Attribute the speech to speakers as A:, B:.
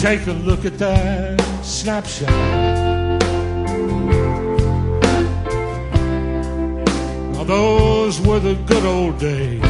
A: take a look at that snapshot. Now those were the good old days.